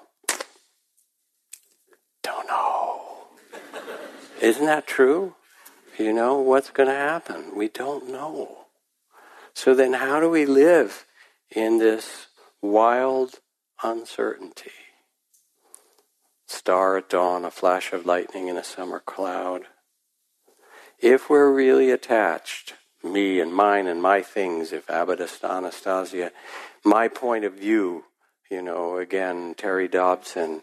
Don't know. Isn't that true? What's going to happen? We don't know. So then how do we live in this wild uncertainty? Star at dawn, a flash of lightning in a summer cloud. If we're really attached, me and mine and my things, if Abbot Anastasia, my point of view, again, Terry Dobson,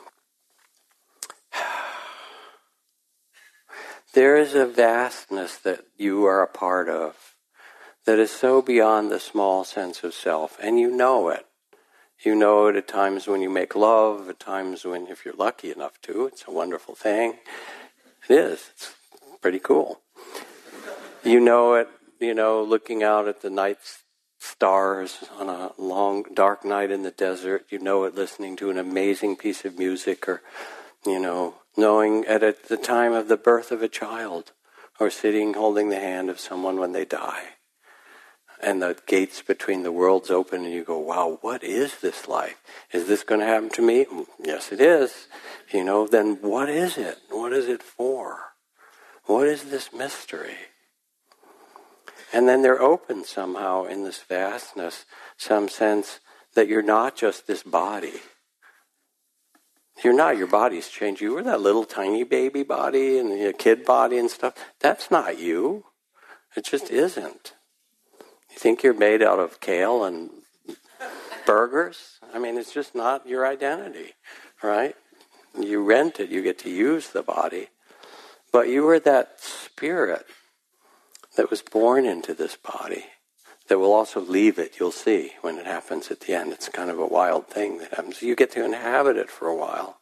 there is a vastness that you are a part of that is so beyond the small sense of self, and you know it. You know it at times when you make love, at times when, if you're lucky enough to, it's a wonderful thing. It is. It's pretty cool. You know it, looking out at the night stars on a long, dark night in the desert. You know it listening to an amazing piece of music, or, knowing at the time of the birth of a child, or sitting holding the hand of someone when they die. And the gates between the worlds open and you go, wow, what is this life? Is this going to happen to me? Yes, it is. Then what is it? What is it for? What is this mystery? And then they're open somehow in this vastness, some sense that you're not just this body. You're not, your body's changed. You were that little tiny baby body and your kid body and stuff. That's not you. It just isn't. You think you're made out of kale and burgers? It's just not your identity, right? You rent it, you get to use the body. But you were that spirit that was born into this body that will also leave it. You'll see when it happens at the end. It's kind of a wild thing that happens. You get to inhabit it for a while.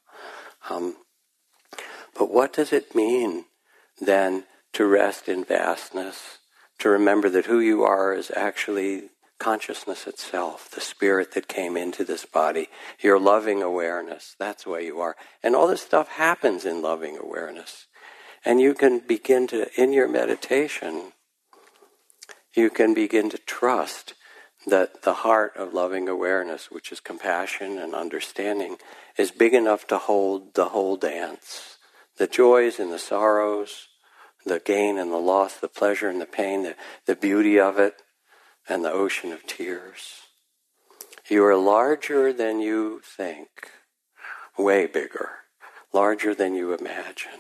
But what does it mean then to rest in vastness? To remember that who you are is actually consciousness itself, the spirit that came into this body, your loving awareness, that's where you are. And all this stuff happens in loving awareness. And you can begin to, in your meditation, you can begin to trust that the heart of loving awareness, which is compassion and understanding, is big enough to hold the whole dance. The joys and the sorrows, the gain and the loss, the pleasure and the pain, the beauty of it, and the ocean of tears. You are larger than you think, way bigger, larger than you imagine.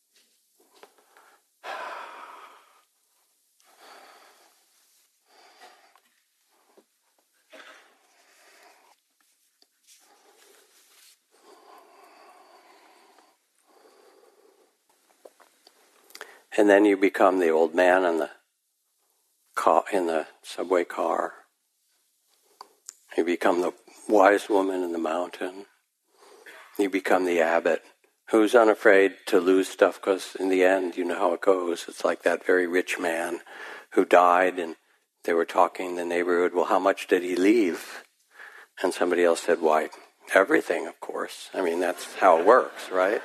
And then you become the old man in the subway car. You become the wise woman in the mountain. You become the abbot who's unafraid to lose stuff, because in the end, you know how it goes. It's like that very rich man who died, and they were talking in the neighborhood, well, how much did he leave? And somebody else said, why, everything, of course. That's how it works, right?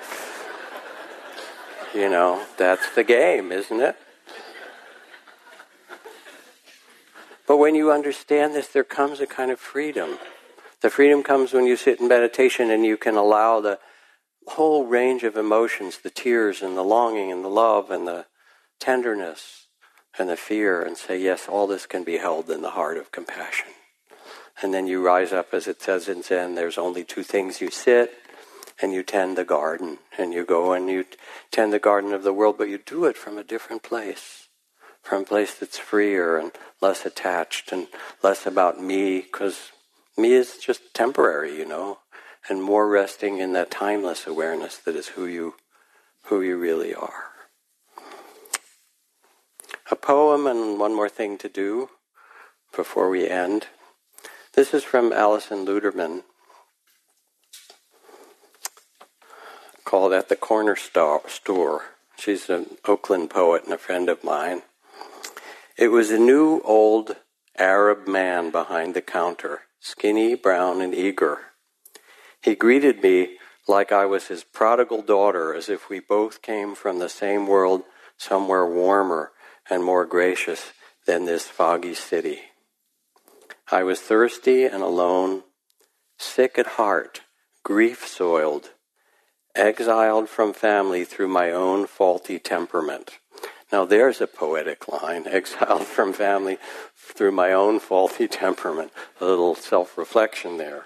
That's the game, isn't it? But when you understand this, there comes a kind of freedom. The freedom comes when you sit in meditation and you can allow the whole range of emotions, the tears and the longing and the love and the tenderness and the fear, and say, yes, all this can be held in the heart of compassion. And then you rise up, as it says in Zen, there's only two things: you sit and you tend the garden, and you go and you tend the garden of the world, but you do it from a different place, from a place that's freer and less attached and less about me, because me is just temporary, and more resting in that timeless awareness that is who you really are. A poem and one more thing to do before we end. This is from Alison Luderman, called At the Corner Store. She's an Oakland poet and a friend of mine. It was a new, old Arab man behind the counter, skinny, brown, and eager. He greeted me like I was his prodigal daughter, as if we both came from the same world, somewhere warmer and more gracious than this foggy city. I was thirsty and alone, sick at heart, grief-soiled, exiled from family through my own faulty temperament. Now there's a poetic line, exiled from family through my own faulty temperament. A little self-reflection there.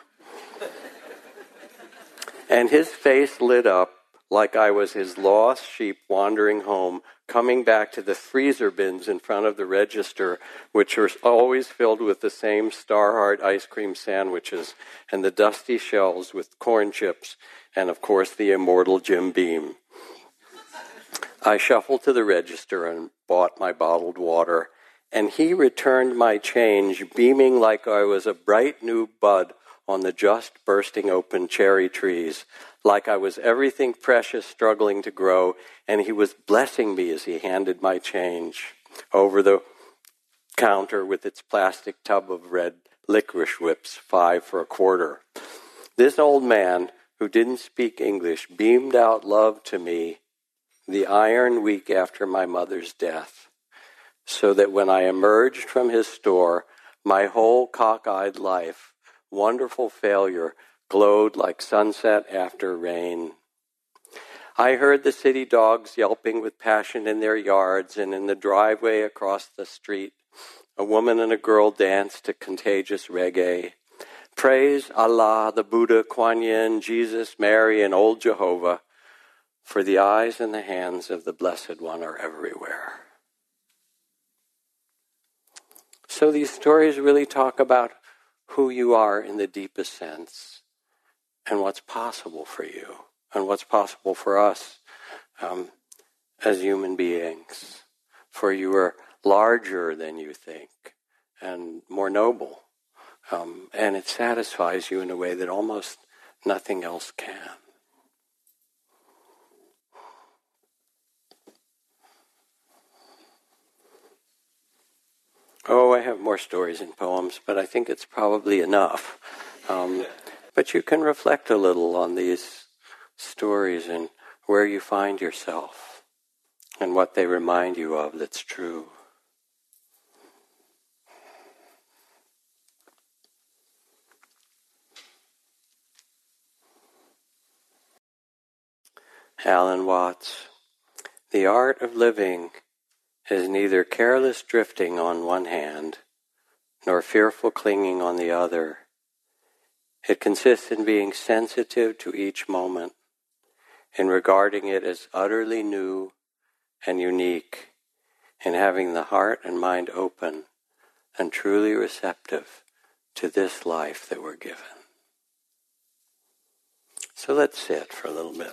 And his face lit up like I was his lost sheep wandering home, coming back to the freezer bins in front of the register, which are always filled with the same Starheart ice cream sandwiches and the dusty shelves with corn chips and, of course, the immortal Jim Beam. I shuffled to the register and bought my bottled water, and he returned my change, beaming like I was a bright new bud on the just bursting open cherry trees, like I was everything precious struggling to grow, and he was blessing me as he handed my change over the counter with its plastic tub of red licorice whips, 5 for a quarter. This old man, who didn't speak English, beamed out love to me the iron week after my mother's death, so that when I emerged from his store, my whole cockeyed life, wonderful failure, glowed like sunset after rain. I heard the city dogs yelping with passion in their yards, and in the driveway across the street, a woman and a girl danced to contagious reggae. Praise Allah, the Buddha, Kuan Yin, Jesus, Mary, and old Jehovah, for the eyes and the hands of the Blessed One are everywhere. So these stories really talk about who you are in the deepest sense and what's possible for you and what's possible for us as human beings. For you are larger than you think and more noble. And it satisfies you in a way that almost nothing else can. Oh, I have more stories and poems, but I think it's probably enough. But you can reflect a little on these stories and where you find yourself and what they remind you of that's true. Alan Watts. The art of living is neither careless drifting on one hand, nor fearful clinging on the other. It consists in being sensitive to each moment, in regarding it as utterly new and unique, in having the heart and mind open and truly receptive to this life that we're given. So let's sit for a little bit.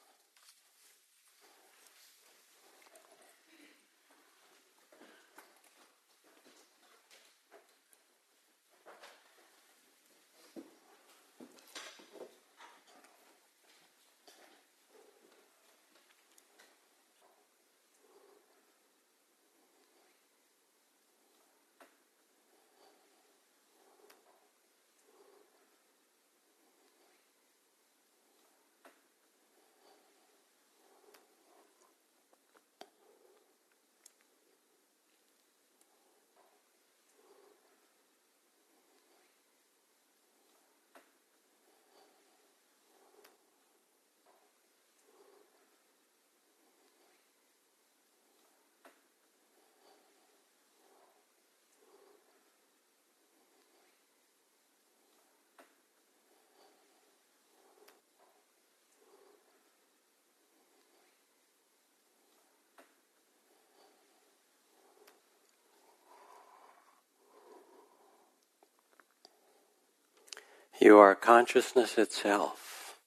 You are consciousness itself,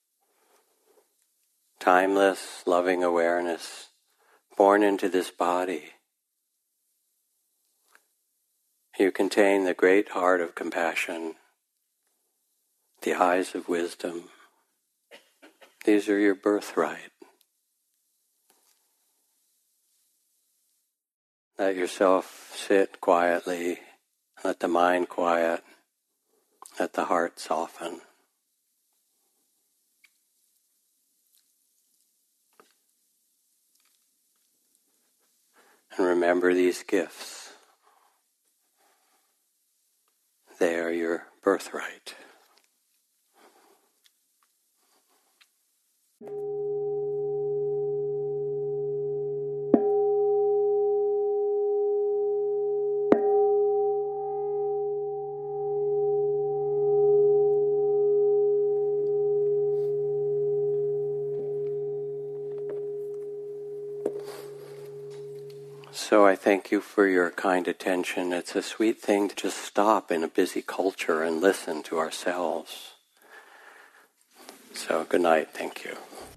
timeless, loving awareness, born into this body. You contain the great heart of compassion, the eyes of wisdom. These are your birthright. Let yourself sit quietly, let the mind quiet. Let the heart soften. And remember these gifts. They are your birthright. So I thank you for your kind attention. It's a sweet thing to just stop in a busy culture and listen to ourselves. So good night. Thank you.